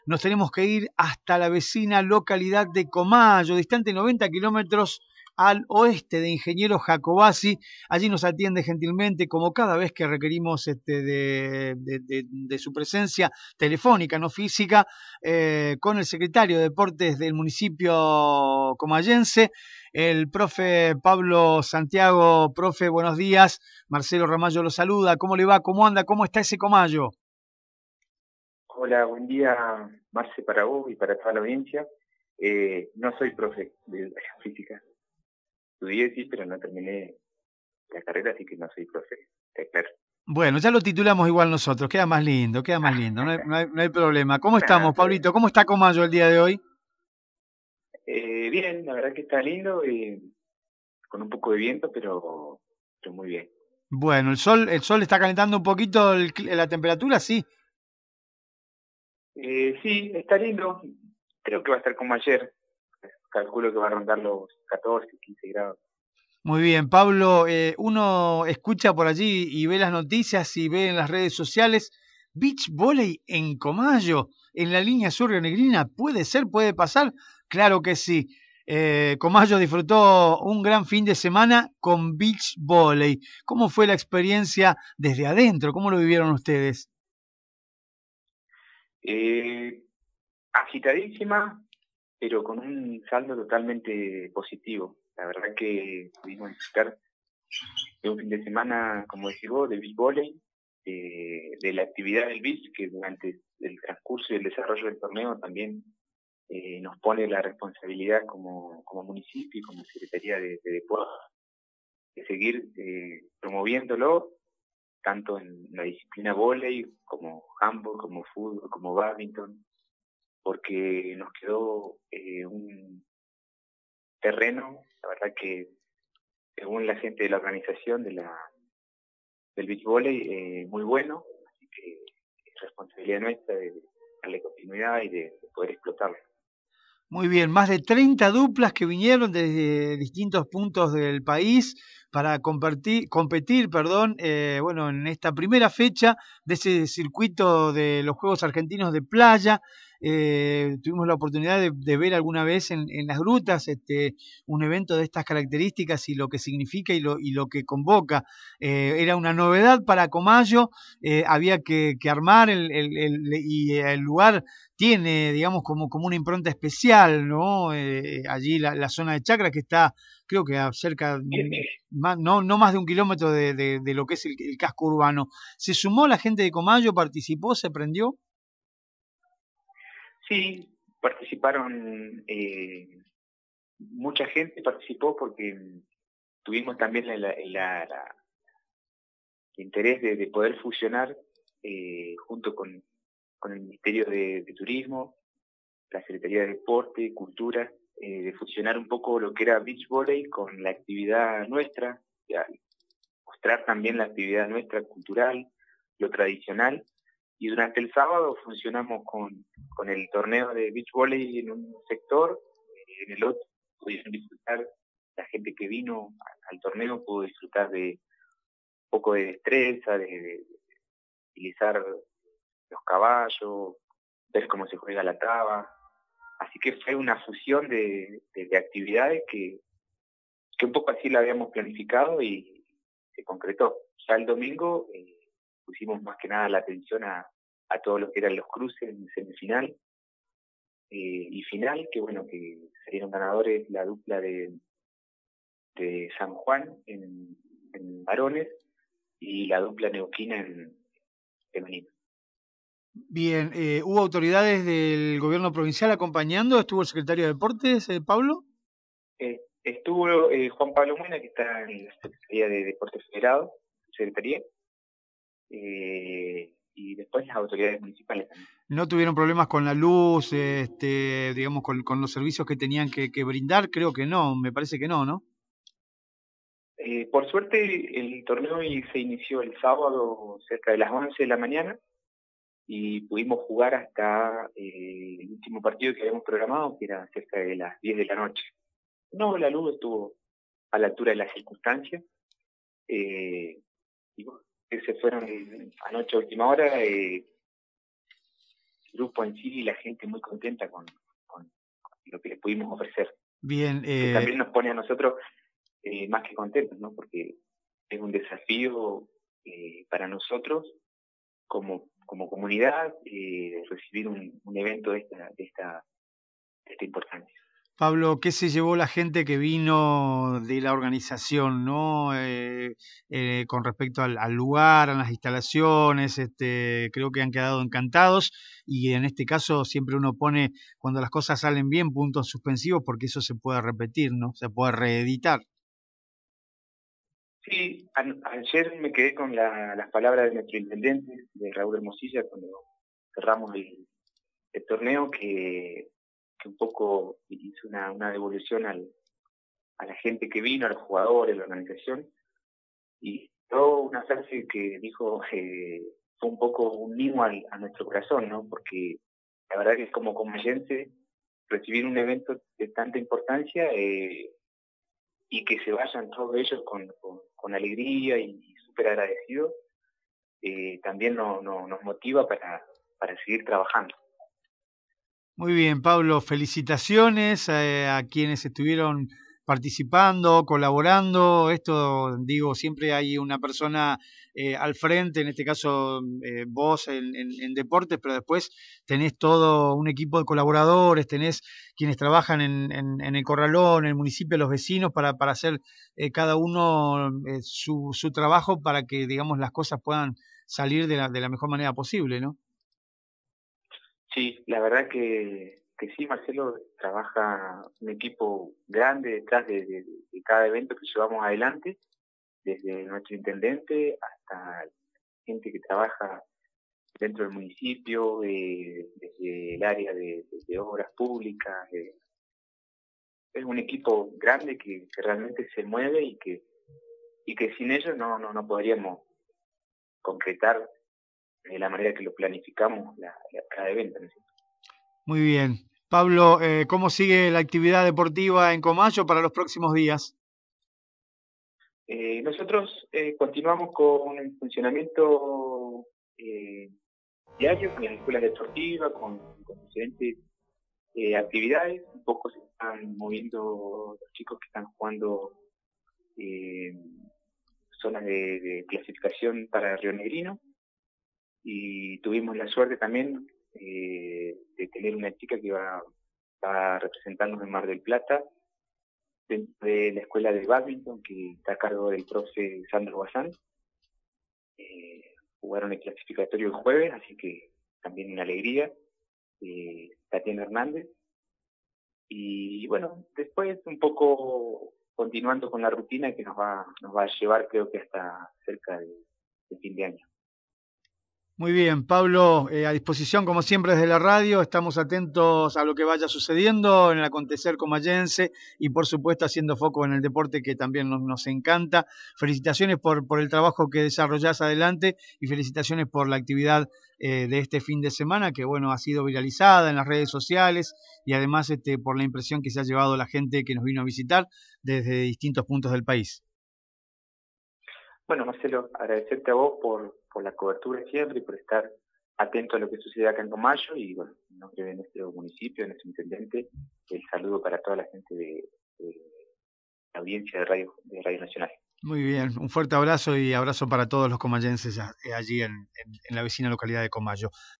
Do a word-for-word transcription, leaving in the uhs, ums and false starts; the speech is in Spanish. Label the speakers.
Speaker 1: nos tenemos que ir hasta la vecina localidad de Comayo, distante noventa kilómetros al oeste de Ingeniero Jacobacci. Allí nos atiende gentilmente, como cada vez que requerimos este, de, de, de, de su presencia telefónica, no física, eh, con el secretario de Deportes del municipio comayense, el profe Pablo Santiago. Profe, buenos días. Marcelo Ramallo lo saluda. ¿Cómo le va? ¿Cómo anda? ¿Cómo está ese Comayo?
Speaker 2: Hola, buen día, Marce, para vos y para toda la audiencia. Eh, no soy profe de educación física. Estudié, sí, pero no terminé la carrera, así que no soy profe. Está claro.
Speaker 1: Bueno, ya lo titulamos igual nosotros. Queda más lindo, queda más lindo. No hay, no hay, no hay problema. ¿Cómo
Speaker 2: Nada,
Speaker 1: estamos,
Speaker 2: está bien.
Speaker 1: Pablito? ¿Cómo está Comayo el día de hoy?
Speaker 2: Eh, bien, la verdad que está lindo, eh, con un poco de viento, pero, pero muy bien.
Speaker 1: Bueno, el sol, el sol está calentando un poquito el cl- la temperatura, sí.
Speaker 2: Eh, sí, está lindo. Creo que va a estar como ayer. Calculo que va a rondar los catorce, quince grados.
Speaker 1: Muy bien, Pablo, eh, uno escucha por allí y ve las noticias y ve en las redes sociales, beach volley en Comayo, en la línea sur rionegrina, ¿puede ser? ¿Puede pasar? Claro que sí. Eh, Comayo disfrutó un gran fin de semana con beach volley. ¿Cómo fue la experiencia desde adentro? ¿Cómo lo vivieron ustedes?
Speaker 2: Eh, agitadísima, pero con un saldo totalmente positivo. La verdad que pudimos disfrutar de un fin de semana, como decís vos, de beach volley, de, de la actividad del beach, que durante el transcurso y el desarrollo del torneo también eh, nos pone la responsabilidad como, como municipio y como Secretaría de, de Deportes de seguir eh, promoviéndolo, tanto en la disciplina volley, como handball, como fútbol, como badminton, porque nos quedó eh, un terreno, la verdad que según la gente de la organización de la del beach volley, eh, muy bueno, así que es responsabilidad nuestra de darle continuidad y de, de poder explotarlo.
Speaker 1: Muy bien, más de treinta duplas que vinieron desde distintos puntos del país para compartir, competir, perdón, eh, bueno, en esta primera fecha de ese circuito de los Juegos Argentinos de Playa. Eh, tuvimos la oportunidad de, de ver alguna vez en, en las grutas este, un evento de estas características y lo que significa y lo, y lo que convoca. Eh, era una novedad para Comayo, eh, había que, que armar el, el, el, y el lugar tiene, digamos, como, como una impronta especial, ¿no? Eh, allí la, la zona de Chacra, que está, creo que a cerca, más, no, no más de un kilómetro de, de, de lo que es el, el casco urbano. ¿Se sumó la gente de Comayo, participó, se prendió?
Speaker 2: Sí, participaron, eh, mucha gente participó porque tuvimos también la, la, la, la el interés de, de poder fusionar eh, junto con, con el Ministerio de, de Turismo, la Secretaría de Deporte, Cultura, eh, de fusionar un poco lo que era beach volley con la actividad nuestra, ya, mostrar también la actividad nuestra cultural, lo tradicional. Y durante el sábado funcionamos con, con el torneo de beach volley en un sector, eh, en el otro pudieron disfrutar, la gente que vino al torneo pudo disfrutar de un poco de destreza, de, de utilizar los caballos, ver cómo se juega la taba. Así que fue una fusión de, de, de actividades que, que un poco así la habíamos planificado y se concretó. Ya el domingo eh, pusimos más que nada la atención a, a todo lo que eran los cruces en semifinal eh, y final, que bueno, que salieron ganadores la dupla de, de San Juan en, en varones y la dupla neuquina en femenino.
Speaker 1: Bien, eh, ¿hubo autoridades del gobierno provincial acompañando? ¿Estuvo el secretario de Deportes, eh, Pablo?
Speaker 2: Eh, estuvo eh, Juan Pablo Muena, que está en la Secretaría de Deportes Federado, Secretaría, eh, y después las autoridades municipales también.
Speaker 1: ¿No tuvieron problemas con la luz, este, digamos, con, con los servicios que tenían que, que brindar? Creo que no, me parece que no, ¿no?
Speaker 2: Eh, por suerte, el torneo se inició el sábado cerca de las once de la mañana y pudimos jugar hasta eh, el último partido que habíamos programado, que era cerca de las diez de la noche. No, la luz estuvo a la altura de las circunstancias. Eh, y bueno, se fueron anoche a última hora. Eh, grupo en sí y la gente muy contenta con, con lo que le pudimos ofrecer.
Speaker 1: Bien.
Speaker 2: Que
Speaker 1: Eh...
Speaker 2: también nos pone a nosotros eh, más que contentos, ¿no? Porque es un desafío eh, para nosotros como, como comunidad eh, recibir un, un evento de esta, de, esta, de esta importancia.
Speaker 1: Pablo, ¿qué se llevó la gente que vino de la organización, ¿no? Eh, eh, con respecto al, al lugar, a las instalaciones, este, creo que han quedado encantados y en este caso siempre uno pone, cuando las cosas salen bien, puntos suspensivos porque eso se puede repetir, ¿no? Se puede reeditar.
Speaker 2: Sí, a, ayer me quedé con la, las palabras de nuestro intendente, de Raúl Hermosilla, cuando cerramos el, el torneo, que, que un poco hizo una, una devolución al, a la gente que vino, a los jugadores, a la organización, y todo una frase que dijo eh, fue un poco un mimo al, a nuestro corazón, ¿no? Porque la verdad que como comayense recibir un evento de tanta importancia eh, y que se vayan todos ellos con, con, con alegría y, y súper agradecidos, eh, también no, no, nos motiva para, para seguir trabajando.
Speaker 1: Muy bien, Pablo, felicitaciones eh, a quienes estuvieron participando, colaborando. Esto, digo, siempre hay una persona eh, al frente, en este caso eh, vos en, en, en deportes, pero después tenés todo un equipo de colaboradores, tenés quienes trabajan en, en, en el corralón, en el municipio, los vecinos, para, para hacer eh, cada uno eh, su, su trabajo para que, digamos, las cosas puedan salir de la, de la mejor manera posible, ¿no?
Speaker 2: Sí, la verdad que, que sí, Marcelo, trabaja un equipo grande detrás de, de, de cada evento que llevamos adelante, desde nuestro intendente hasta gente que trabaja dentro del municipio, eh, desde el área de, de, de obras públicas. Eh. Es un equipo grande que, que realmente se mueve y que, y que sin ellos no, no, no podríamos concretar de la manera que lo planificamos la, la, cada evento, ¿no?
Speaker 1: Muy bien. Pablo, eh, ¿cómo sigue la actividad deportiva en Comayo para los próximos días?
Speaker 2: Eh, nosotros eh, continuamos con el funcionamiento eh, diario, con las escuelas deportivas, con, con diferentes eh, actividades. Un poco se están moviendo los chicos que están jugando eh, zonas de, de clasificación para Río Negrino. Y tuvimos la suerte también eh, de tener una chica que va, va a representarnos en Mar del Plata, dentro de la escuela de badminton que está a cargo del profe Sandro Bazán. Eh, jugaron el clasificatorio el jueves, así que también una alegría. Eh, Tatiana Hernández. Y bueno, después un poco continuando con la rutina que nos va, nos va a llevar creo que hasta cerca de, de fin de año.
Speaker 1: Muy bien, Pablo, eh, a disposición como siempre desde la radio, estamos atentos a lo que vaya sucediendo en el acontecer comayense y por supuesto haciendo foco en el deporte que también nos, nos encanta. Felicitaciones por, por el trabajo que desarrollás adelante y felicitaciones por la actividad eh, de este fin de semana que bueno ha sido viralizada en las redes sociales y además este, por la impresión que se ha llevado la gente que nos vino a visitar desde distintos puntos del país.
Speaker 2: Bueno, Marcelo, agradecerte a vos por, por la cobertura siempre y por estar atento a lo que sucede acá en Comayo y, bueno, en nombre de nuestro municipio, de nuestro intendente, el saludo para toda la gente de, de la audiencia de Radio, de Radio Nacional.
Speaker 1: Muy bien, un fuerte abrazo y abrazo para todos los comayenses allí en, en, en la vecina localidad de Comayo.